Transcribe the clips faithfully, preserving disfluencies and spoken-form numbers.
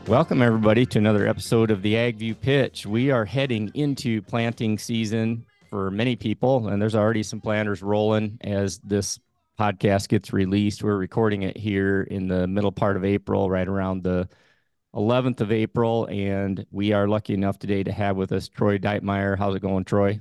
Welcome, everybody, to another episode of the AgView Pitch. We are heading into planting season for many people, and there's already some planters rolling as this podcast gets released. We're recording it here in the middle part of April, right around the eleventh of April, and we are lucky enough today to have with us Troy Deitmeyer. How's it going, Troy?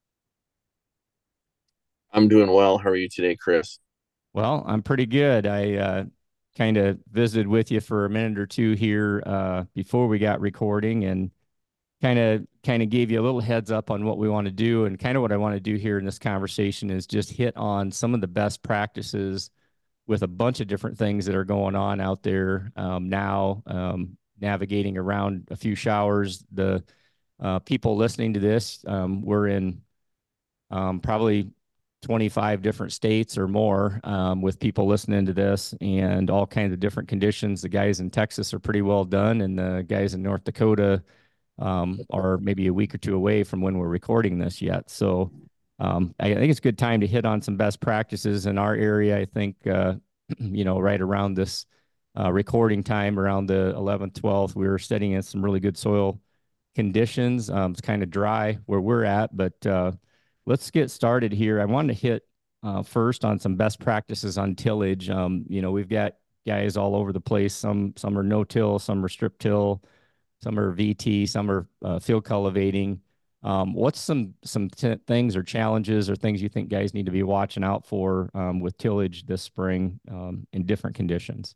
I'm doing well. How are you today, Chris? Well, I'm pretty good. I uh, kind of visited with you for a minute or two here uh, before we got recording, and kind of kind of gave you a little heads up on what we want to do. And kind of what I want to do here in this conversation is just hit on some of the best practices with a bunch of different things that are going on out there um, now, um, navigating around a few showers. The uh, people listening to this, um, we're in um, probably twenty-five different states or more, um, with people listening to this, and all kinds of different conditions. The guys in Texas are pretty well done, and the guys in North Dakota um, are maybe a week or two away from when we're recording this yet. So um, I think it's a good time to hit on some best practices in our area. I think, uh, you know, right around this uh, recording time, around the eleventh, twelfth, we were studying in some really good soil conditions. Um, it's kind of dry where we're at, but uh, let's get started here. I wanted to hit uh, first on some best practices on tillage. Um, you know, we've got guys all over the place. Some some are no till, some are strip till, some are V T, some are uh, field cultivating. Um, what's some some t- things or challenges or things you think guys need to be watching out for um, with tillage this spring um, in different conditions?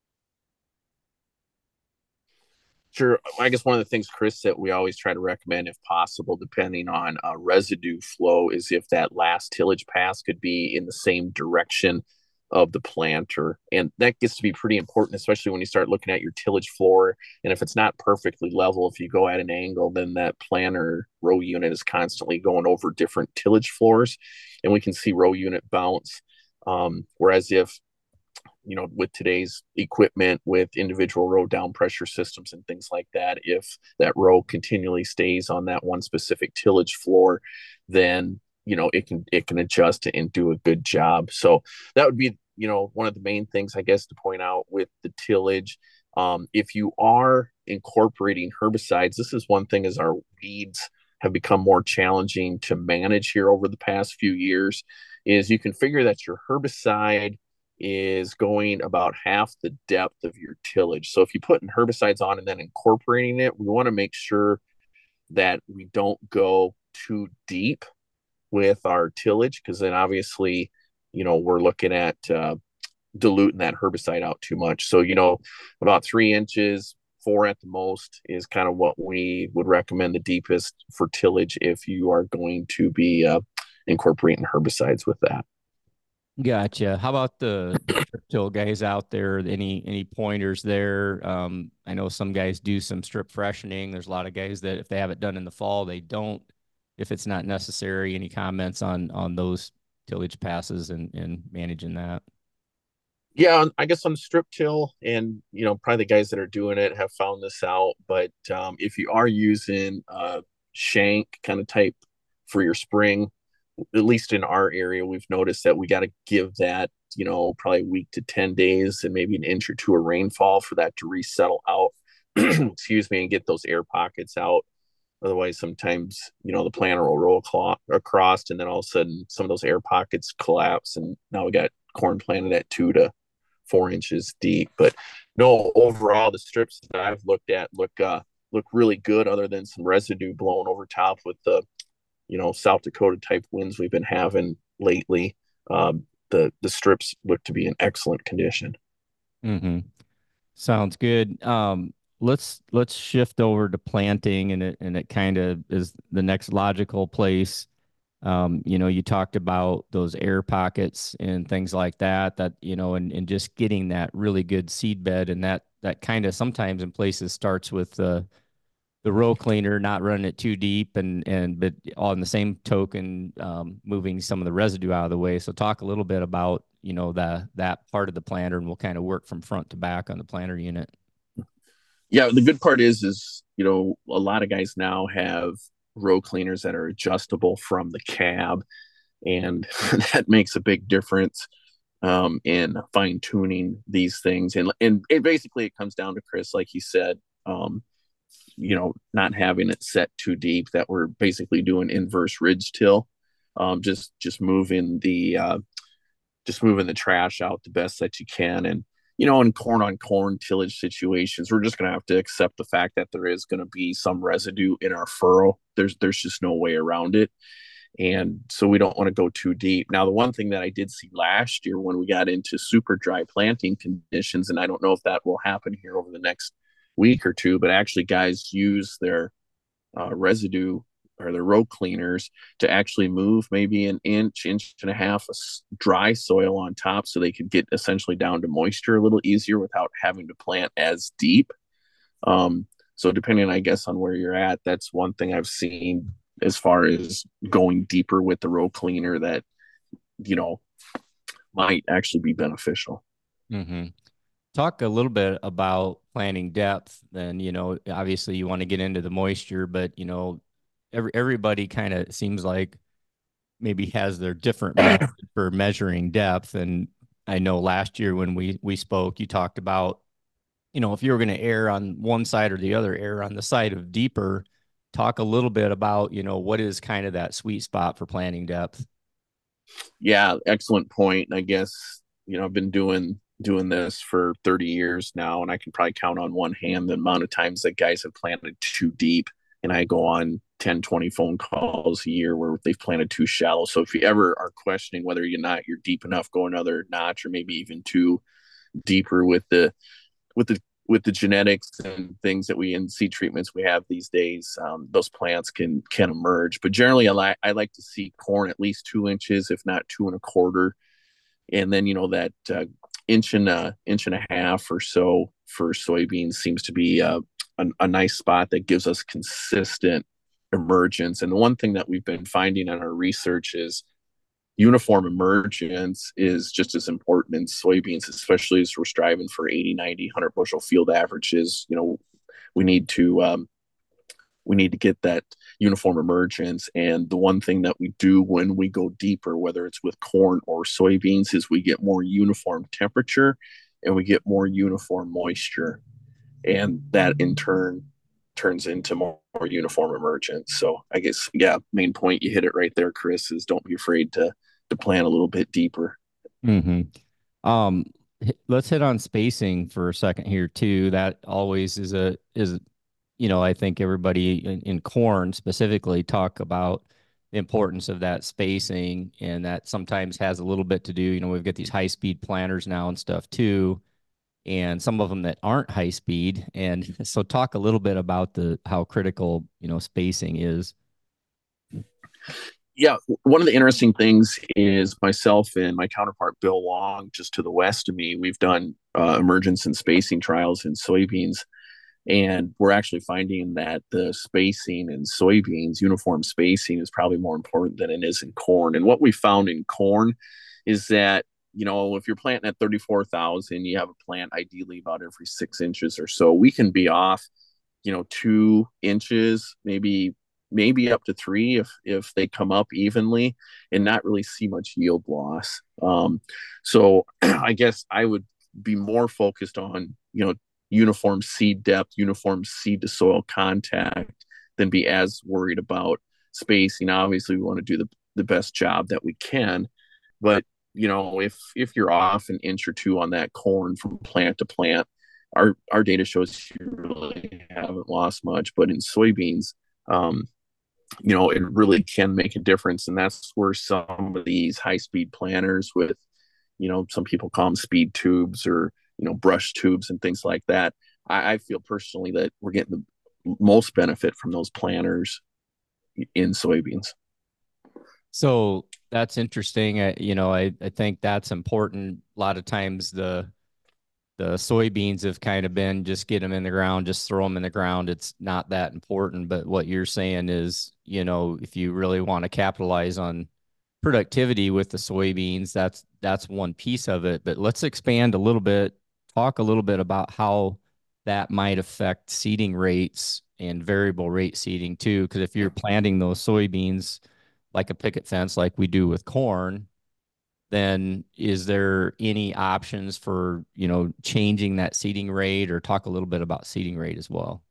Sure. I guess one of the things, Chris, that we always try to recommend, if possible, depending on uh, residue flow, is if that last tillage pass could be in the same direction of the planter. And that gets to be pretty important, especially when you start looking at your tillage floor. And if it's not perfectly level, if you go at an angle, then that planter row unit is constantly going over different tillage floors. And we can see row unit bounce. Um, whereas if you know, with today's equipment, with individual row down pressure systems and things like that, if that row continually stays on that one specific tillage floor, then you know it can it can adjust and do a good job. So that would be you know one of the main things I guess to point out with the tillage. Um, if you are incorporating herbicides, this is one thing as our weeds have become more challenging to manage here over the past few years. Is you can figure that your herbicide is going about half the depth of your tillage. So if you put herbicides on and then incorporating it, we want to make sure that we don't go too deep with our tillage because then obviously, you know, we're looking at uh, diluting that herbicide out too much. So, you know, about three inches, four at the most is kind of what we would recommend the deepest for tillage if you are going to be uh, incorporating herbicides with that. Gotcha. How about the the strip till guys out there? Any any pointers there? Um, I know some guys do some strip freshening. There's a lot of guys that if they have it done in the fall, they don't. If it's not necessary, any comments on on those tillage passes and and managing that? Yeah, I guess on strip till, and you know, probably the guys that are doing it have found this out. But um, if you are using uh, shank kind of type for your spring, at least in our area, we've noticed that we got to give that, you know, probably a week to ten days and maybe an inch or two of rainfall for that to resettle out. Excuse me, and get those air pockets out. Otherwise, sometimes, you know, the planter will roll across and then all of a sudden some of those air pockets collapse. And now we got corn planted at two to four inches deep. But no, overall, the strips that I've looked at look uh, look really good, other than some residue blown over top with the you know South Dakota type winds we've been having lately. Um, the the strips look to be in excellent condition. Mm-hmm. Sounds good. Um, let's let's shift over to planting, and it and it kind of is the next logical place. Um, you know, you talked about those air pockets and things like that, that, you know, and, and just getting that really good seed bed, and that that kind of sometimes in places starts with the the row cleaner, not running it too deep, and and but on the same token, um, moving some of the residue out of the way. So talk a little bit about, you know, that that part of the planter, and we'll kind of work from front to back on the planter unit. Yeah, the good part is is you know a lot of guys now have row cleaners that are adjustable from the cab, and that makes a big difference um, in fine tuning these things. And and it basically it comes down to Chris, like he said. um, you know, not having it set too deep, that we're basically doing inverse ridge till, um, just just moving the uh, just moving the trash out the best that you can. And you know, in corn on corn tillage situations, we're just going to have to accept the fact that there is going to be some residue in our furrow. There's there's just no way around it. And so we don't want to go too deep. Now, the one thing that I did see last year when we got into super dry planting conditions, and I don't know if that will happen here over the next week or two, but actually guys use their uh, residue or their row cleaners to actually move maybe an inch, inch and a half of dry soil on top so they could get essentially down to moisture a little easier without having to plant as deep. Um, so depending, I guess, on where you're at, that's one thing I've seen as far as going deeper with the row cleaner that, you know, might actually be beneficial. Mm-hmm. Talk a little bit about planting depth. Then, you know, obviously you want to get into the moisture, but, you know, every, everybody kind of seems like maybe has their different method for measuring depth. And I know last year when we, we spoke, you talked about, you know, if you were going to err on one side or the other, err on the side of deeper. Talk a little bit about, you know, what is kind of that sweet spot for planting depth. Yeah, excellent point. I guess, you know, I've been doing doing this for thirty years now, and I can probably count on one hand the amount of times that guys have planted too deep. And I go on ten, twenty phone calls a year where they've planted too shallow. So if you ever are questioning whether you're not you're deep enough, go another notch or maybe even two deeper with the with the with the genetics and things that we in seed treatments we have these days, um, those plants can can emerge. But generally, I like I like to see corn at least two inches, if not two and a quarter, and then you know that uh, inch and a inch and a half or so for soybeans seems to be uh, a, a nice spot that gives us consistent emergence. And the one thing that we've been finding in our research is uniform emergence is just as important in soybeans, especially as we're striving for eighty, ninety, one hundred bushel field averages. You know, we need to um, we need to get that uniform emergence. And the one thing that we do when we go deeper, whether it's with corn or soybeans, is we get more uniform temperature and we get more uniform moisture. And that in turn turns into more, more uniform emergence. So I guess, yeah, main point, you hit it right there, Chris, is don't be afraid to to plant a little bit deeper. Mm-hmm. Um, let's hit on spacing for a second here too. That always is a is you know, I think everybody in, in corn specifically talk about the importance of that spacing, and that sometimes has a little bit to do. You know, we've got these high speed planters now and stuff too, and some of them that aren't high speed. And so, talk a little bit about the how critical, you know, spacing is. Yeah, one of the interesting things is myself and my counterpart Bill Long, just to the west of me, we've done uh, emergence and spacing trials in soybeans, and we're actually finding that the spacing in soybeans, uniform spacing, is probably more important than it is in corn. And what we found in corn is that, you know, if you're planting at thirty-four thousand, you have a plant ideally about every six inches or so. We can be off, you know, two inches, maybe maybe up to three if if they come up evenly, and not really see much yield loss. Um, so I guess I would be more focused on, you know, uniform seed depth, uniform seed to soil contact, than be as worried about spacing. Obviously, we want to do the, the best job that we can, but you know, if if you're off an inch or two on that corn from plant to plant, our our data shows you really haven't lost much. But in soybeans, um, you know, it really can make a difference, and that's where some of these high speed planters with, you know, some people call them speed tubes or, you know, brush tubes and things like that. I, I feel personally that we're getting the most benefit from those planters in soybeans. So that's interesting. I, you know, I, I think that's important. A lot of times the the soybeans have kind of been just get them in the ground, just throw them in the ground. It's not that important. But what you're saying is, you know, if you really want to capitalize on productivity with the soybeans, that's that's one piece of it. But let's expand a little bit, talk a little bit about how that might affect seeding rates and variable rate seeding too. Because if you're planting those soybeans like a picket fence, like we do with corn, then is there any options for, you know, changing that seeding rate, or talk a little bit about seeding rate as well?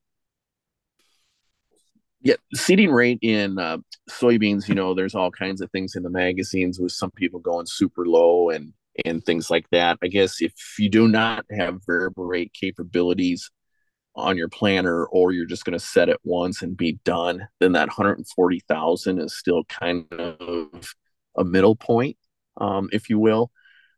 Yeah, seeding rate in uh, soybeans, you know, there's all kinds of things in the magazines with some people going super low and and things like that. I guess if you do not have variable rate capabilities on your planner, or you're just going to set it once and be done, then that one hundred forty thousand is still kind of a middle point, um, if you will.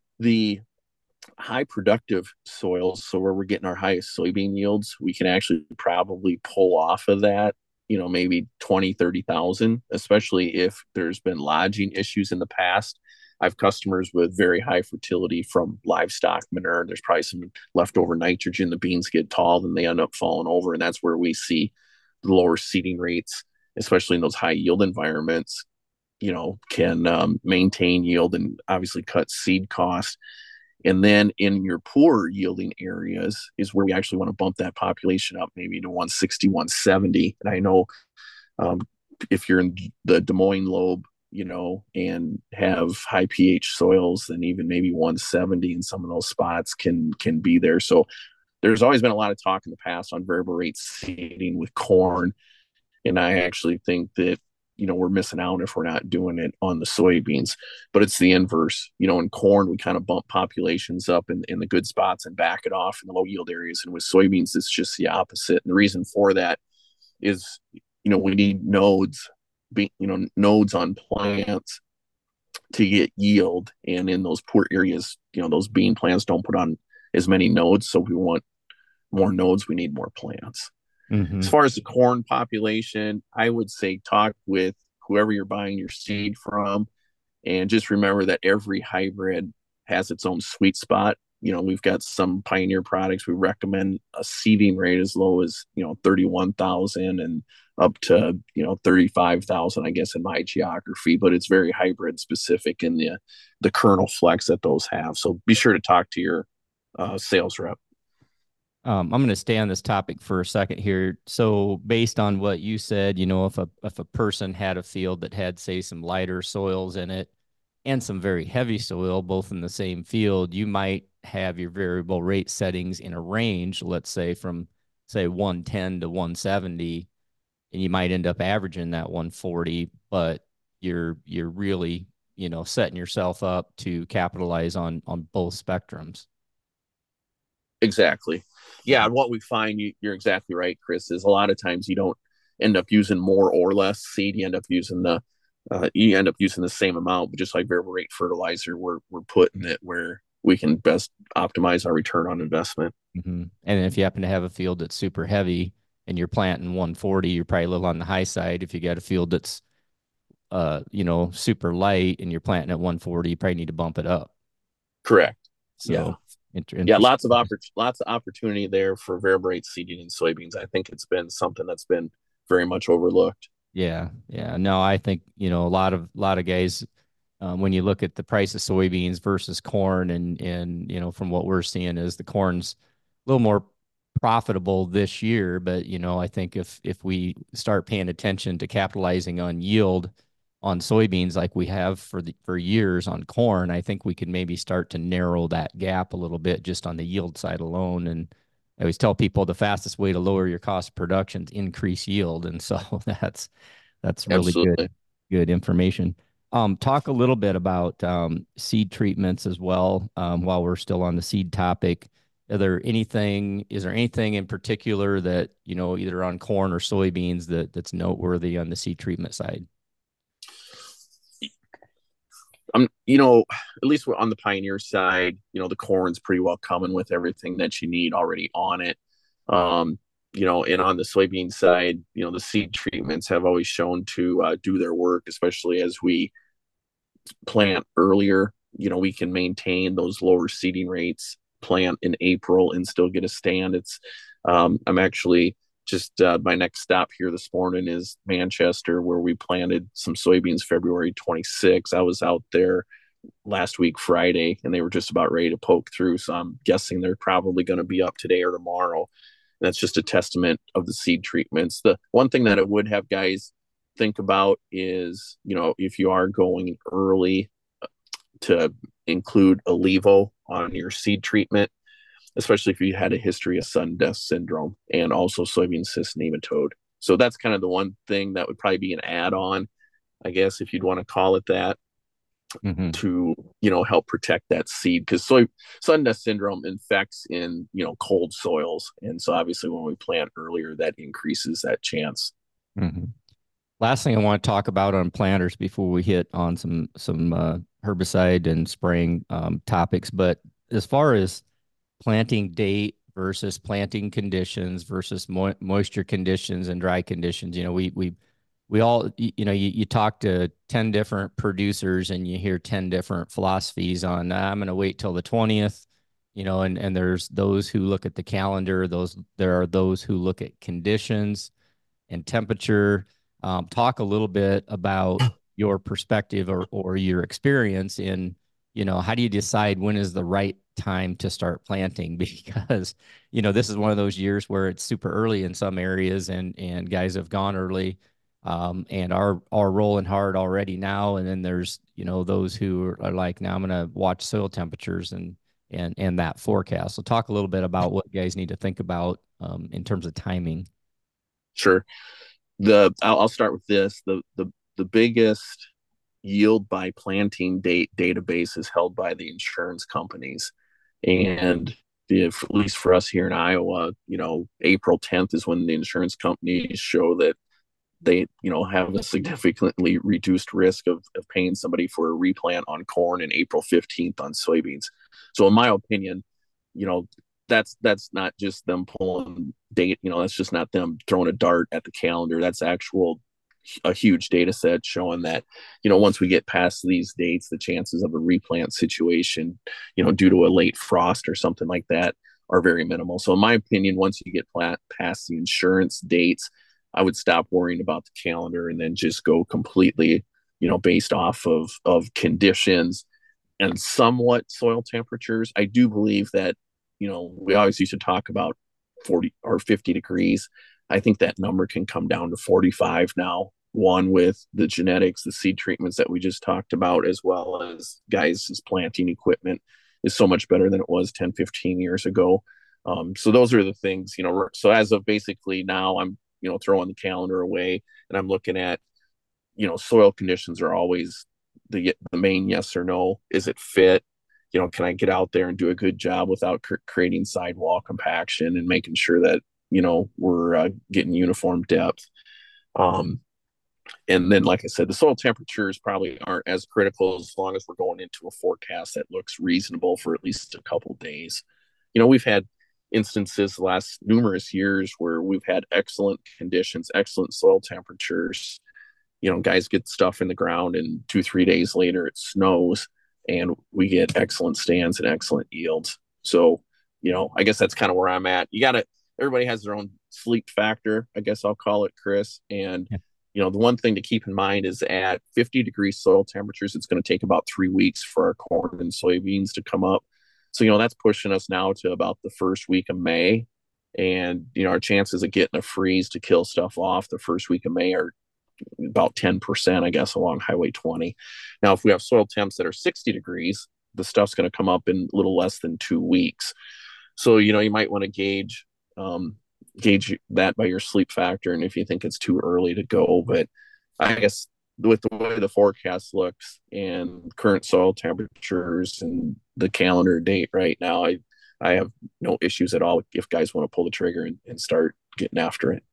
The high productive soils, so where we're getting our highest soybean yields, we can actually probably pull off of that, you know, maybe twenty, thirty thousand, especially if there's been lodging issues in the past. I have customers with very high fertility from livestock manure. There's probably some leftover nitrogen. The beans get tall and they end up falling over. And that's where we see the lower seeding rates, especially in those high yield environments, you know, can um, maintain yield and obviously cut seed cost. And then in your poor yielding areas is where we actually want to bump that population up maybe to one sixty, one seventy. And I know um, if you're in the Des Moines lobe, you know, and have high pH soils, then even maybe one seventy in some of those spots can can be there. So there's always been a lot of talk in the past on variable rate seeding with corn. And I actually think that, you know, we're missing out if we're not doing it on the soybeans. But it's the inverse. You know, in corn, we kind of bump populations up in, in the good spots and back it off in the low yield areas. And with soybeans, it's just the opposite. And the reason for that is, you know, we need nodes, be, you know, nodes on plants to get yield. And in those poor areas, you know, those bean plants don't put on as many nodes. So we want more nodes, we need more plants. As Mm-hmm. far as the corn population, I would say talk with whoever you're buying your seed from, and just remember that every hybrid has its own sweet spot. You know, we've got some Pioneer products. We recommend a seeding rate as low as, you know, thirty-one thousand and up to, you know, thirty-five thousand, I guess, in my geography, but it's very hybrid specific in the, the kernel flex that those have. So be sure to talk to your uh, sales rep. Um, I'm going to stay on this topic for a second here. So, based on what you said, you know, if a if a person had a field that had, say, some lighter soils in it and some very heavy soil, both in the same field, you might have your variable rate settings in a range, let's say from say one ten to one seventy, and you might end up averaging that one forty, but you're you're really, you know, setting yourself up to capitalize on on both spectrums. Exactly. Yeah, and what we find, you, you're exactly right, Chris, is a lot of times you don't end up using more or less seed. You end up using the uh, you end up using the same amount, but just like variable rate fertilizer, we're we're putting it where we can best optimize our return on investment. Mm-hmm. And if you happen to have a field that's super heavy and you're planting one forty, you're probably a little on the high side. If you got a field that's uh, you know, super light and you're planting at one forty, you probably need to bump it up. Correct. Yeah. So inter- Yeah, lots of interesting. oppor- lots of opportunity there for variable rate seeding in soybeans. I think it's been something that's been very much overlooked. Yeah, yeah. No, I think, you know, a lot of a lot of guys, um, when you look at the price of soybeans versus corn, and and you know, from what we're seeing is the corn's a little more profitable this year, but you know, I think if if we start paying attention to capitalizing on yield on soybeans like we have for the for years on corn, I think we could maybe start to narrow that gap a little bit just on the yield side alone. And I always tell people the fastest way to lower your cost of production is increase yield. And so that's that's really good, Absolutely. good information. Um, talk a little bit about um, seed treatments as well, um, while we're still on the seed topic. Are there anything, is there anything in particular that, you know, either on corn or soybeans that that's noteworthy on the seed treatment side? I'm, you know, at least on the Pioneer side, you know, the corn's pretty well coming with everything that you need already on it. Um, you know, and on the soybean side, you know, the seed treatments have always shown to uh, do their work, especially as we plant earlier. You know, we can maintain those lower seeding rates, plant in April, and still get a stand. It's, um, I'm actually just uh, my next stop here this morning is Manchester, where we planted some soybeans February twenty-sixth. I was out there last week Friday, and they were just about ready to poke through. So I'm guessing they're probably going to be up today or tomorrow. And that's just a testament of the seed treatments. The one thing that I would have guys think about is, you know, if you are going early, to include a levo on your seed treatment, especially if you had a history of sudden death syndrome and also soybean cyst nematode. So that's kind of the one thing that would probably be an add-on, I guess, if you'd want to call it that, Mm-hmm. to you know help protect that seed, because soy sudden death syndrome infects in you know cold soils, and so obviously when we plant earlier, that increases that chance. Mm-hmm. Last thing I want to talk about on planters before we hit on some some uh, herbicide and spraying um, topics, but as far as planting date versus planting conditions versus mo moisture conditions and dry conditions, you know, we we we all you know you, you talk to ten different producers and you hear ten different philosophies on "Ah, I'm going to wait till the twentieth, you know, and and there's those who look at the calendar, those there are those who look at conditions and temperature. Um, talk a little bit about your perspective or, or your experience in, you know, how do you decide when is the right time to start planting? Because, you know, this is one of those years where it's super early in some areas and, and guys have gone early um, and are, are rolling hard already now. And then there's, you know, those who are like, now I'm going to watch soil temperatures and, and, and that forecast. So talk a little bit about what guys need to think about um, in terms of timing. Sure. The I'll, I'll start with this. The the the biggest yield by planting date database is held by the insurance companies, and if, at least for us here in Iowa, you know, April tenth is when the insurance companies show that they, you know, have a significantly reduced risk of, of paying somebody for a replant on corn, and April fifteenth on soybeans. So in my opinion, you know, that's that's not just them pulling date, you know, that's just not them throwing a dart at the calendar. That's actual a huge data set showing that, you know, once we get past these dates, the chances of a replant situation, you know, due to a late frost or something like that, are very minimal. So in my opinion, once you get past the insurance dates, I would stop worrying about the calendar and then just go completely, you know, based off of of conditions and somewhat soil temperatures. I do believe that, you know, we always used to talk about forty or fifty degrees. I think that number can come down to forty-five now. One, with the genetics, the seed treatments that we just talked about, as well as guys' planting equipment is so much better than it was ten, fifteen years ago. Um, so those are the things, you know. So as of basically now, I'm, you know, throwing the calendar away and I'm looking at, you know, soil conditions are always the the main yes or no. Is it fit? You know, can I get out there and do a good job without cr- creating sidewall compaction and making sure that, you know, we're uh, getting uniform depth. Um, and then, like I said, the soil temperatures probably aren't as critical as long as we're going into a forecast that looks reasonable for at least a couple days. You know, we've had instances the last numerous years where we've had excellent conditions, excellent soil temperatures. You know, guys get stuff in the ground and two, three days later it snows and we get excellent stands and excellent yields. So, you know, I guess that's kind of where I'm at. You got to, everybody has their own sleep factor, I guess I'll call it, Chris. And, Yeah. you know, the one thing to keep in mind is at fifty degree soil temperatures, it's going to take about three weeks for our corn and soybeans to come up. So, you know, that's pushing us now to about the first week of May. And, you know, our chances of getting a freeze to kill stuff off the first week of May are about ten percent, I guess, along Highway twenty. Now, if we have soil temps that are sixty degrees, the stuff's going to come up in a little less than two weeks. So, you know, you might want to gauge um, gauge that by your sleep factor, and if you think it's too early to go. But I guess with the way the forecast looks and current soil temperatures and the calendar date right now, I I have no issues at all if guys want to pull the trigger and, and start getting after it.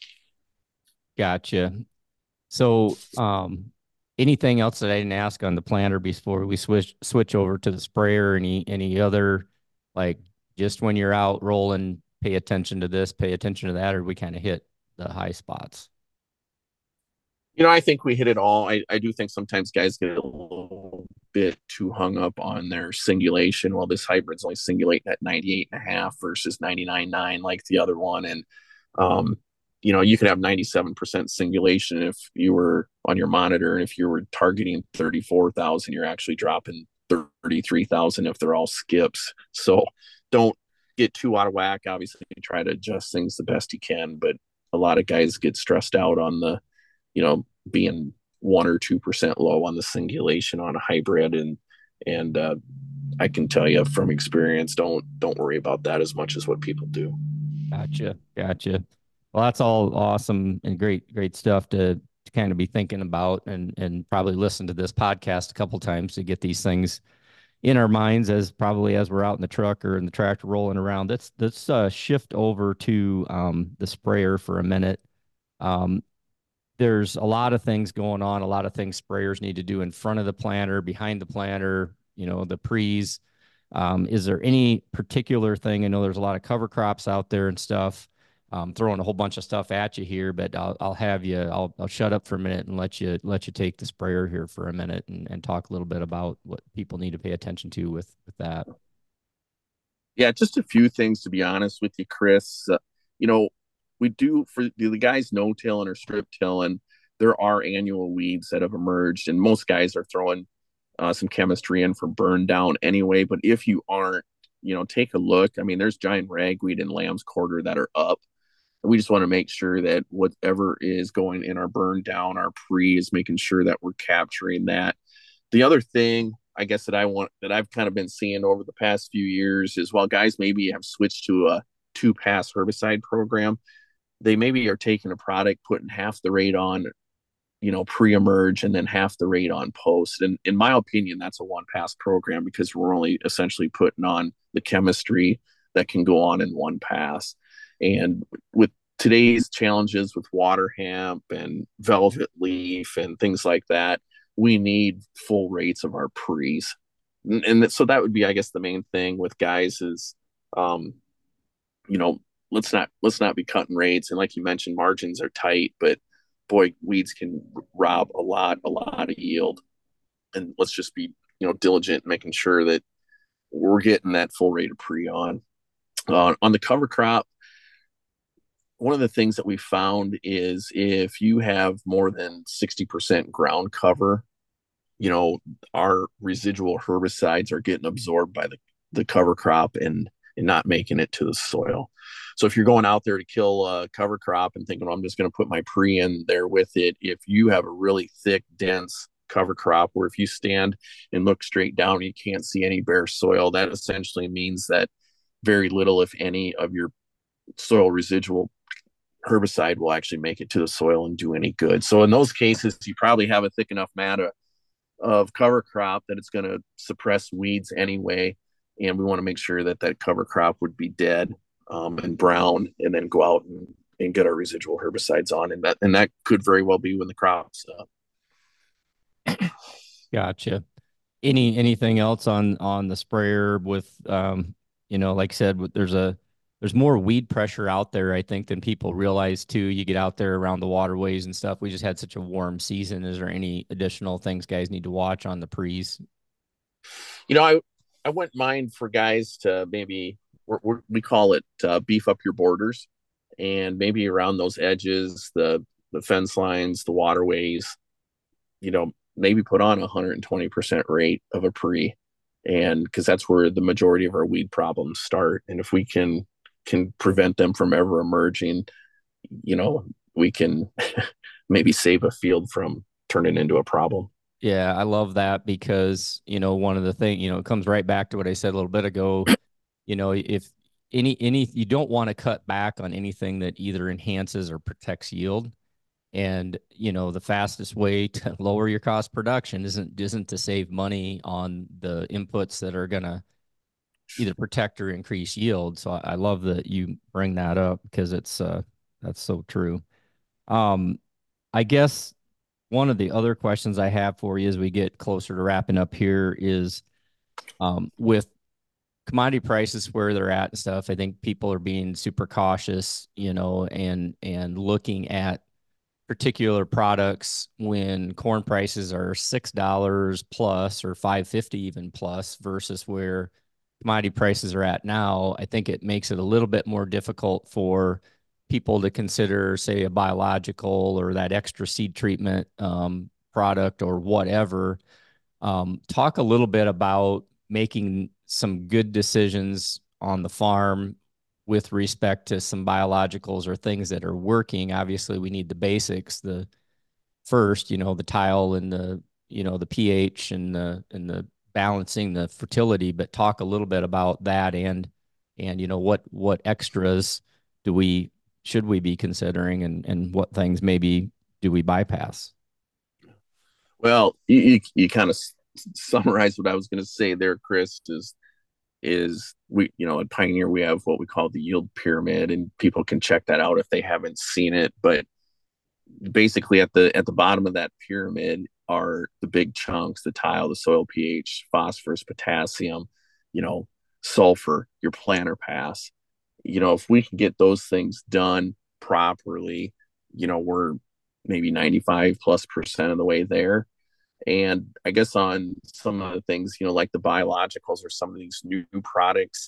Gotcha. So, um, anything else that I didn't ask on the planter before we switch switch over to the sprayer? Any any other like just when you're out rolling, pay attention to this, pay attention to that, or we kind of hit the high spots? You know, I think we hit it all. I, I do think sometimes guys get a little bit too hung up on their singulation. Well, this hybrid's only singulating at ninety-eight and a half versus ninety-nine point nine like the other one. And, um, you know, you could have ninety-seven percent singulation if you were on your monitor. And if you were targeting thirty-four thousand, you're actually dropping thirty-three thousand if they're all skips. So don't get too out of whack. Obviously, try to adjust things the best you can. But a lot of guys get stressed out on the, you know, being one or two percent low on the singulation on a hybrid, and and uh, I can tell you from experience, don't don't worry about that as much as what people do. Gotcha, gotcha. Well, that's all awesome and great, great stuff to, to kind of be thinking about, and and probably listen to this podcast a couple times to get these things in our minds as probably as we're out in the truck or in the tractor rolling around. Let's let's uh, shift over to um, the sprayer for a minute. Um, there's a lot of things going on, a lot of things sprayers need to do in front of the planter, behind the planter, you know, the pre's. Um, is there any particular thing? I know there's a lot of cover crops out there and stuff. Um, throwing a whole bunch of stuff at you here, but I'll, I'll have you. I'll, I'll shut up for a minute and let you let you take the sprayer here for a minute and, and talk a little bit about what people need to pay attention to with with that. Yeah, just a few things to be honest with you, Chris. Uh, you know, we do for the, the guys no tilling or strip tilling. There are annual weeds that have emerged, and most guys are throwing uh, some chemistry in for burn down anyway. But if you aren't, you know, take a look. I mean, there's giant ragweed and lamb's quarter that are up. We just want to make sure that whatever is going in our burn down, our pre is making sure that we're capturing that. The other thing I guess that I want that I've kind of been seeing over the past few years is while guys maybe have switched to a two pass herbicide program, they maybe are taking a product, putting half the rate on, you know, pre-emerge and then half the rate on post. And in my opinion, that's a one pass program because we're only essentially putting on the chemistry that can go on in one pass. And with today's challenges with water hemp and velvet leaf and things like that, we need full rates of our pre's. And, and so that would be, I guess, the main thing with guys is, um, you know, let's not let's not be cutting rates. And like you mentioned, margins are tight, but boy, weeds can rob a lot, a lot of yield. And let's just be, you know, diligent, making sure that we're getting that full rate of pre on. Uh, on the cover crop, one of the things that we found is if you have more than sixty percent ground cover, you know, our residual herbicides are getting absorbed by the, the cover crop and, and not making it to the soil. So if you're going out there to kill a cover crop and thinking, well, I'm just going to put my pre in there with it, if you have a really thick, dense cover crop where if you stand and look straight down, you can't see any bare soil, that essentially means that very little, if any, of your soil residual herbicide will actually make it to the soil and do any good. So in those cases, you probably have a thick enough matter of cover crop that it's going to suppress weeds anyway. And we want to make sure that that cover crop would be dead um, and brown, and then go out and, and get our residual herbicides on. And that, and that could very well be when the crop's up. Gotcha. Any anything else on on the sprayer with um, you know, like I said, there's a there's more weed pressure out there, I think, than people realize too. You get out there around the waterways and stuff. We just had such a warm season. Is there any additional things guys need to watch on the pre's? You know, I I wouldn't mind for guys to maybe we're, we're, we call it uh, beef up your borders, and maybe around those edges, the the fence lines, the waterways, you know, maybe put on a one hundred twenty percent rate of a pre, and because that's where the majority of our weed problems start. And if we can can prevent them from ever emerging, you know, we can maybe save a field from turning into a problem. Yeah, I love that because, you know, one of the things, you know, it comes right back to what I said a little bit ago. You know, if any any you don't want to cut back on anything that either enhances or protects yield. And, you know, the fastest way to lower your cost production isn't isn't to save money on the inputs that are going to either protect or increase yield. So I, I love that you bring that up because it's uh that's so true. Um, I guess one of the other questions I have for you as we get closer to wrapping up here is um, with commodity prices where they're at and stuff. I think people are being super cautious, you know, and and looking at particular products when corn prices are six dollars plus or five fifty even plus versus where commodity prices are at now. I think it makes it a little bit more difficult for people to consider, say, a biological or that extra seed treatment um, product or whatever. Um, talk a little bit about making some good decisions on the farm with respect to some biologicals or things that are working. Obviously, we need the basics, the first, you know, the tile and the, you know, the pH and the and the balancing the fertility, but talk a little bit about that and and you know what what extras do we should we be considering, and and what things maybe do we bypass? Well, you you, you kind of summarized what I was going to say there, Chris. Is is we you know at Pioneer we have what we call the yield pyramid, and people can check that out if they haven't seen it. But basically, at the at the bottom of that pyramid are the big chunks: the tile, the soil pH, phosphorus, potassium, you know, sulfur, your planter pass. You know, if we can get those things done properly, you know, we're maybe ninety-five plus percent of the way there. And I guess on some of the things, you know, like the biologicals or some of these new products,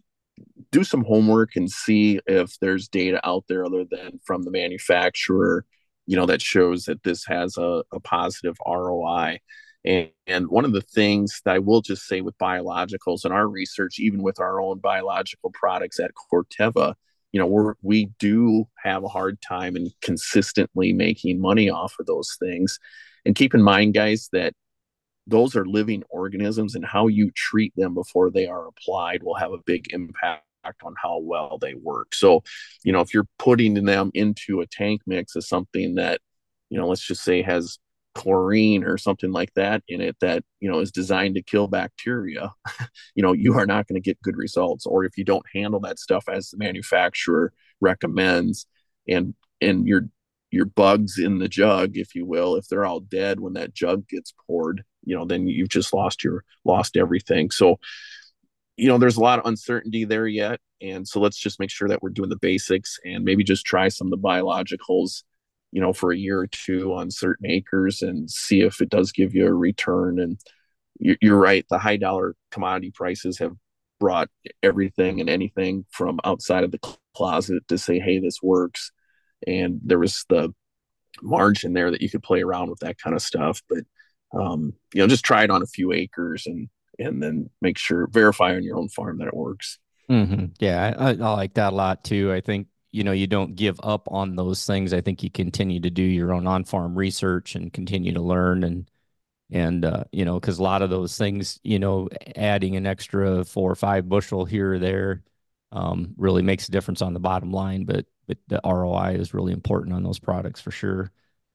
do some homework and see if there's data out there other than from the manufacturer, you know, that shows that this has a, a positive R O I. And, and one of the things that I will just say with biologicals and our research, even with our own biological products at Corteva, you know, we're, we do have a hard time in consistently making money off of those things. And keep in mind, guys, that those are living organisms, and how you treat them before they are applied will have a big impact on how well they work. So, you know, if you're putting them into a tank mix of something that, you know, let's just say has chlorine or something like that in it that, you know, is designed to kill bacteria, you know, you are not going to get good results. Or if you don't handle that stuff as the manufacturer recommends, and and you're your bugs in the jug, if you will, if they're all dead when that jug gets poured, you know, then you've just lost your lost everything. So, you know, there's a lot of uncertainty there yet. And so let's just make sure that we're doing the basics and maybe just try some of the biologicals, you know, for a year or two on certain acres and see if it does give you a return. And you're right, the high dollar commodity prices have brought everything and anything from outside of the closet to say, hey, this works. And there was the margin there that you could play around with that kind of stuff. But um, you know, just try it on a few acres and and then make sure verify on your own farm that it works. Mm-hmm. Yeah, I, I like that a lot too. I think, you know, you don't give up on those things. I think you continue to do your own on-farm research and continue to learn, and and uh, you know, because a lot of those things, you know, adding an extra four or five bushel here or there um, really makes a difference on the bottom line. But but the R O I is really important on those products for sure.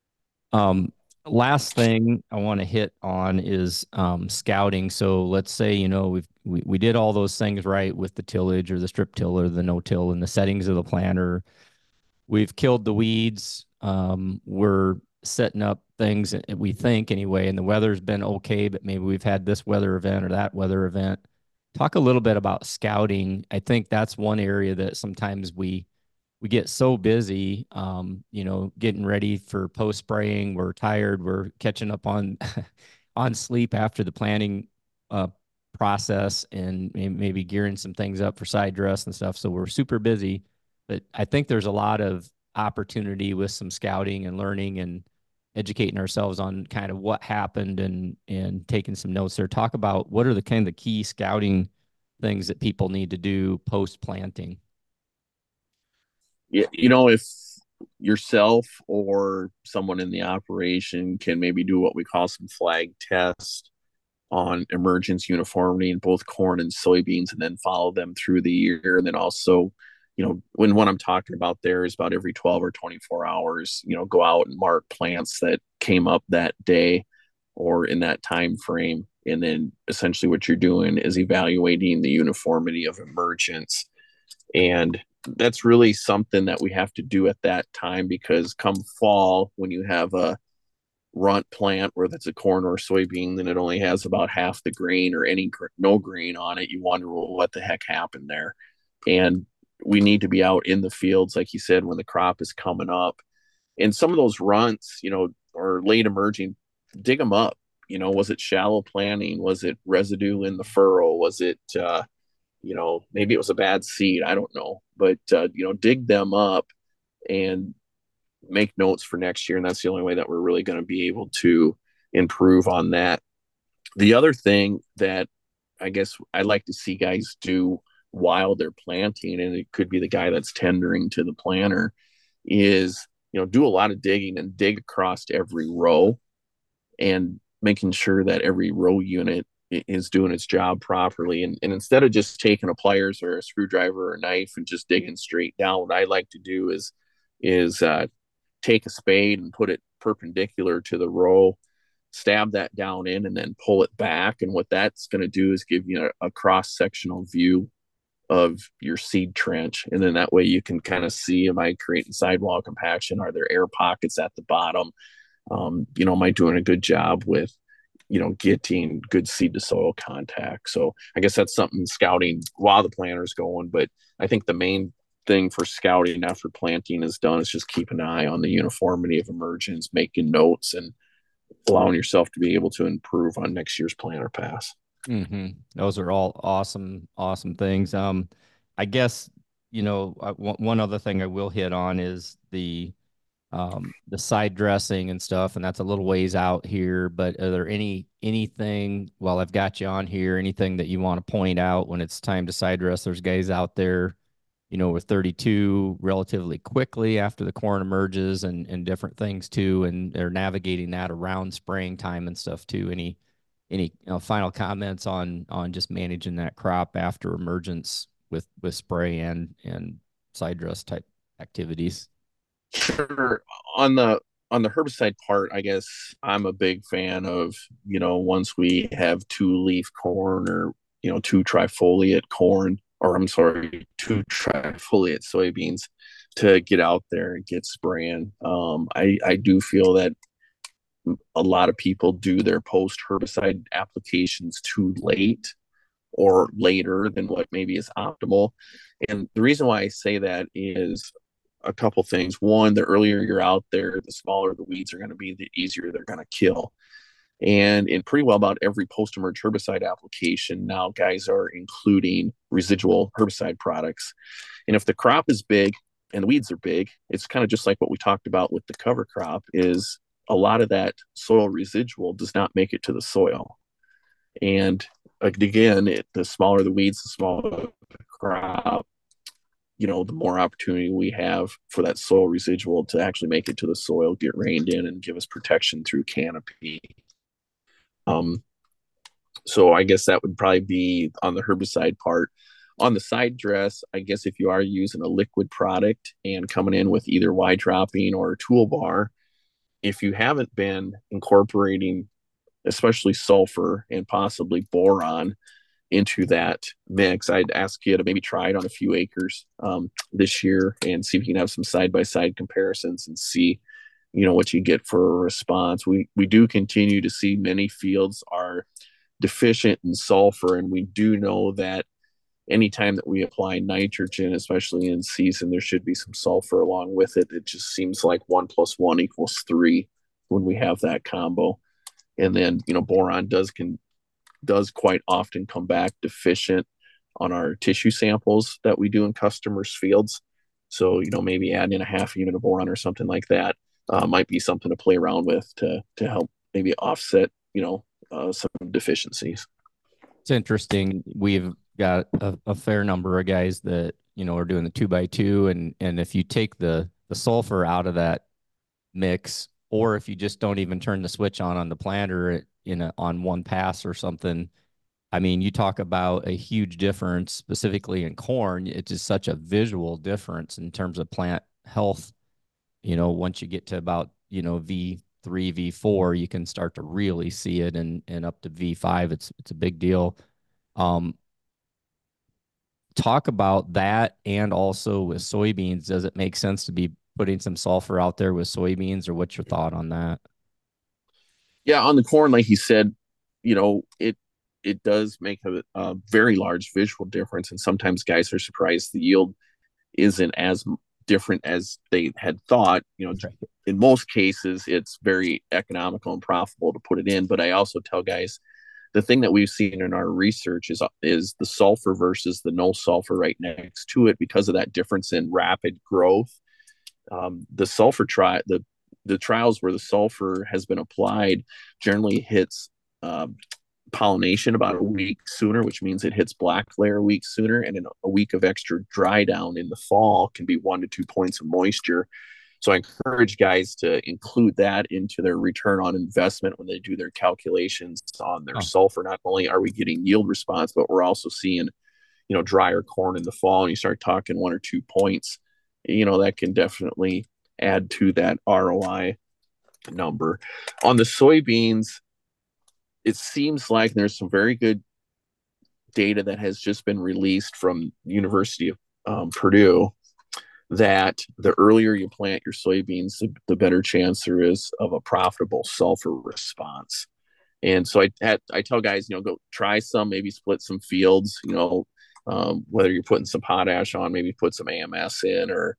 Um, Last thing I want to hit on is um, scouting. So let's say, you know, we've we, we did all those things right with the tillage or the strip till or the no till and the settings of the planter. We've killed the weeds. Um, we're setting up things, we think anyway, and the weather's been okay, but maybe we've had this weather event or that weather event. Talk a little bit about scouting. I think that's one area that sometimes we we get so busy, um, you know, getting ready for post spraying. We're tired. We're catching up on on sleep after the planting uh, process, and maybe gearing some things up for side dress and stuff. So we're super busy. But I think there's a lot of opportunity with some scouting and learning and educating ourselves on kind of what happened, and and taking some notes there. Talk about what are the kind of the key scouting things that people need to do post planting. Yeah, you know, if yourself or someone in the operation can maybe do what we call some flag test on emergence uniformity in both corn and soybeans, and then follow them through the year. And then also, you know, when what I'm talking about there is about every twelve or twenty-four hours, you know, go out and mark plants that came up that day or in that time frame. And then essentially what you're doing is evaluating the uniformity of emergence. And that's really something that we have to do at that time, because come fall, when you have a runt plant, whether it's a corn or soybean, then it only has about half the grain or any no grain on it. You wonder, well, what the heck happened there? And we need to be out in the fields, like you said, when the crop is coming up. And some of those runts, you know, or late emerging, dig them up. You know, was it shallow planting? Was it residue in the furrow? Was it, uh, you know, maybe it was a bad seed? I don't know. But, uh, you know, dig them up and make notes for next year. And that's the only way that we're really going to be able to improve on that. The other thing that I guess I'd like to see guys do while they're planting, and it could be the guy that's tendering to the planter, is, you know, do a lot of digging and dig across every row, and making sure that every row unit is doing its job properly. And, and instead of just taking a pliers or a screwdriver or a knife and just digging straight down, what I like to do is is uh, take a spade and put it perpendicular to the row, stab that down in, and then pull it back. And what that's going to do is give you a, a cross sectional view of your seed trench. And then that way you can kind of see, am I creating sidewall compaction? Are there air pockets at the bottom? Um, you know, am I doing a good job with, you know, getting good seed to soil contact? So I guess that's something scouting while the planter's going. But I think the main thing for scouting after planting is done is just keep an eye on the uniformity of emergence, making notes, and allowing yourself to be able to improve on next year's planter pass. Mm-hmm. Those are all awesome, awesome things. Um, I guess, you know, uh, one one other thing I will hit on is the um the side dressing and stuff, and that's a little ways out here. But are there any anything while I've got you on here, anything that you want to point out when it's time to side dress? There's guys out there, you know, with thirty-two relatively quickly after the corn emerges and and different things too, and they're navigating that around spraying time and stuff too. Any any you know, final comments on on just managing that crop after emergence with with spray and and side dress type activities? Sure. On the on the herbicide part, I guess I'm a big fan of, you know, once we have two leaf corn, or, you know, two trifoliate corn, or I'm sorry, two trifoliate soybeans, to get out there and get spraying. Um, I, I do feel that a lot of people do their post herbicide applications too late, or later than what maybe is optimal. And the reason why I say that is a couple things. One, the earlier you're out there, the smaller the weeds are going to be, the easier they're going to kill. And in pretty well about every post emerge herbicide application now, guys are including residual herbicide products. And if the crop is big and the weeds are big, it's kind of just like what we talked about with the cover crop, is a lot of that soil residual does not make it to the soil. And again, it, the smaller the weeds, the smaller the crop, you know, the more opportunity we have for that soil residual to actually make it to the soil, get rained in, and give us protection through canopy. Um, so I guess that would probably be on the herbicide part. On the side dress, I guess if you are using a liquid product and coming in with either Y dropping or toolbar, if you haven't been incorporating especially sulfur and possibly boron into that mix, I'd ask you to maybe try it on a few acres um, this year and see if you can have some side by side comparisons and see, you know, what you get for a response. We we do continue to see many fields are deficient in sulfur, and we do know that anytime that we apply nitrogen, especially in season, there should be some sulfur along with it. It just seems like one plus one equals three when we have that combo. And then, you know, boron does can does quite often come back deficient on our tissue samples that we do in customers' fields. So, you know, maybe adding in a half unit of boron or something like that uh, might be something to play around with to to help maybe offset, you know, uh, some deficiencies. It's interesting. We've got a, a fair number of guys that, you know, are doing the two by two, and and if you take the the sulfur out of that mix, or if you just don't even turn the switch on on the planter in a, on one pass or something, I mean, you talk about a huge difference, specifically in corn. It's just such a visual difference in terms of plant health. You know, once you get to about, you know, V three, V four, you can start to really see it, and and up to V five, it's it's a big deal. Um, talk about that, and also with soybeans, does it make sense to be putting some sulfur out there with soybeans, or what's your thought on that? Yeah, on the corn, like you said, you know, it it does make a, a very large visual difference, and sometimes guys are surprised the yield isn't as different as they had thought. You know, Right. in most cases, it's very economical and profitable to put it in. But I also tell guys the thing that we've seen in our research is is the sulfur versus the no sulfur right next to it, because of that difference in rapid growth. Um, the sulfur tri the the trials where the sulfur has been applied generally hits um, pollination about a week sooner, which means it hits black layer a week sooner, and in a week of extra dry down in the fall can be one to two points of moisture So I encourage guys to include that into their return on investment when they do their calculations on their Oh, sulfur. Not only are we getting yield response, but we're also seeing, you know, drier corn in the fall, and you start talking one or two points, you know, that can definitely add to that R O I number. On the soybeans, it seems like there's some very good data that has just been released from University of um, Purdue that the earlier you plant your soybeans, the, the better chance there is of a profitable sulfur response. And so I had, I tell guys, you know, go try some, maybe split some fields, you know, um, whether you're putting some potash on, maybe put some A M S in, or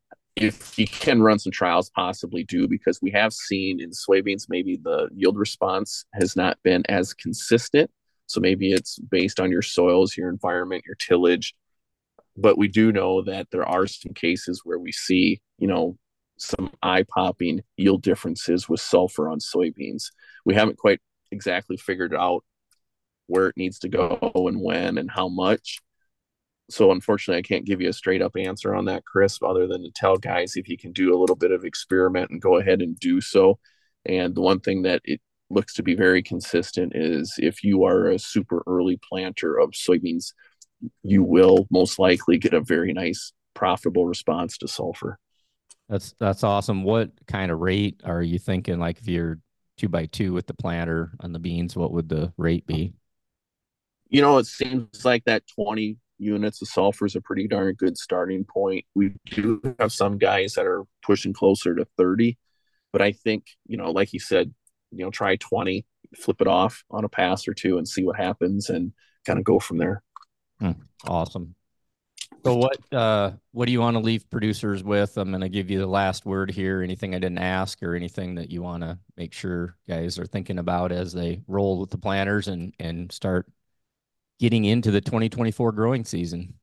if you can run some trials, possibly do, because we have seen in soybeans maybe the yield response has not been as consistent. So maybe it's based on your soils, your environment, your tillage. But we do know that there are some cases where we see, you know, some eye popping yield differences with sulfur on soybeans. We haven't quite exactly figured out where it needs to go and when and how much. So unfortunately, I can't give you a straight up answer on that, Chris, other than to tell guys if you can do a little bit of experiment and go ahead and do so. And the one thing that it looks to be very consistent is if you are a super early planter of soybeans, you will most likely get a very nice profitable response to sulfur. that's that's awesome. What kind of rate are you thinking? Like if you're two by two with the planter on the beans, what would the rate be? You know, it seems like that twenty units of sulfur is a pretty darn good starting point. We do have some guys that are pushing closer to thirty, but I think, you know, like you said, you know, try twenty, flip it off on a pass or two and see what happens and kind of go from there. Hmm, awesome. So what uh what do you want to leave producers with? I'm going to give you the last word here. Anything I didn't ask or anything that you want to make sure guys are thinking about as they roll with the planters and and start getting into the twenty twenty-four growing season?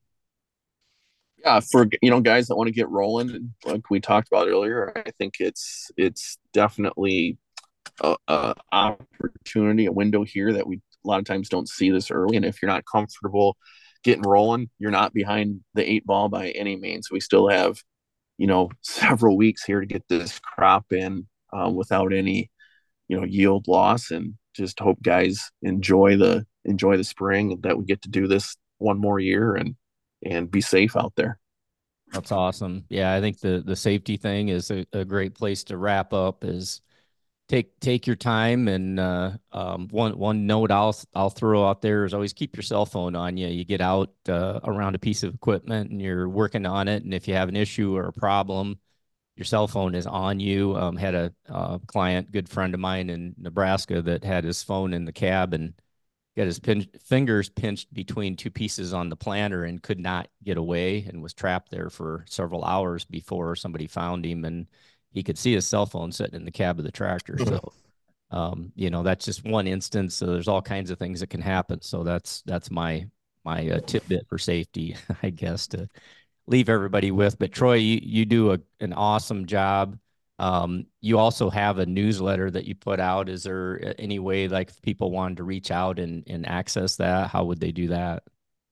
Yeah, for you know guys that want to get rolling, like we talked about earlier, I think it's it's definitely a, a opportunity, a window here that we a lot of times don't see this early. And if you're not comfortable getting rolling, you're not behind the eight ball by any means. We still have, you know, several weeks here to get this crop in um, without any, you know, yield loss, and just hope guys enjoy the enjoy the spring and that we get to do this one more year and and be safe out there. That's awesome. Yeah, I think the the safety thing is a, a great place to wrap up is take take your time and uh, um, one one note I'll I'll throw out there is always keep your cell phone on you. You get out uh, around a piece of equipment and you're working on it, and if you have an issue or a problem, your cell phone is on you. Um, had a uh, client, good friend of mine in Nebraska, that had his phone in the cab and got his pin fingers pinched between two pieces on the planter and could not get away and was trapped there for several hours before somebody found him, and he could see his cell phone sitting in the cab of the tractor. So um, you know, that's just one instance. So there's all kinds of things that can happen. So that's that's my my uh, tidbit for safety, I guess, to leave everybody with. But Troy, you, you do a, an awesome job. Um, you also have a newsletter that you put out. Is there any way, like, if people wanted to reach out and, and access that, how would they do that?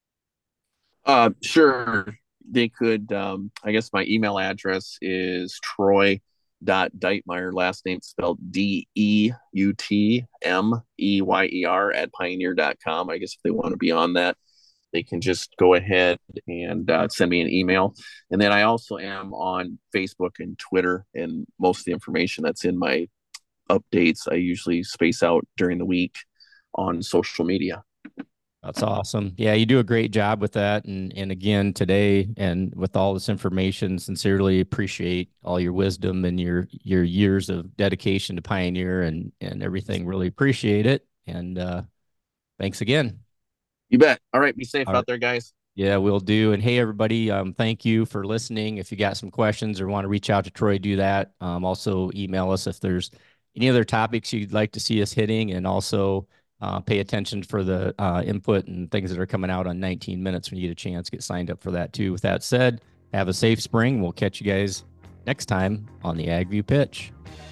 Uh, sure. They could. Um, I guess my email address is Troy dot Deitmeyer, last name spelled D E U T M E Y E R at pioneer dot com. I guess if they want to be on that, they can just go ahead and uh, send me an email. And then I also am on Facebook and Twitter, and most of the information that's in my updates, I usually space out during the week on social media. That's awesome. Yeah, you do a great job with that. And and again, today and with all this information, sincerely appreciate all your wisdom and your your years of dedication to Pioneer and and everything. Really appreciate it. And uh, thanks again. You bet. All right. Be safe All right. out there, guys. Yeah, we'll do. And hey, everybody, um, thank you for listening. If you got some questions or want to reach out to Troy, do that. Um, also, email us if there's any other topics you'd like to see us hitting, and also uh, pay attention for the uh, input and things that are coming out on nineteen minutes when you get a chance. Get signed up for that too. With that said, have a safe spring. We'll catch you guys next time on the AgView Pitch.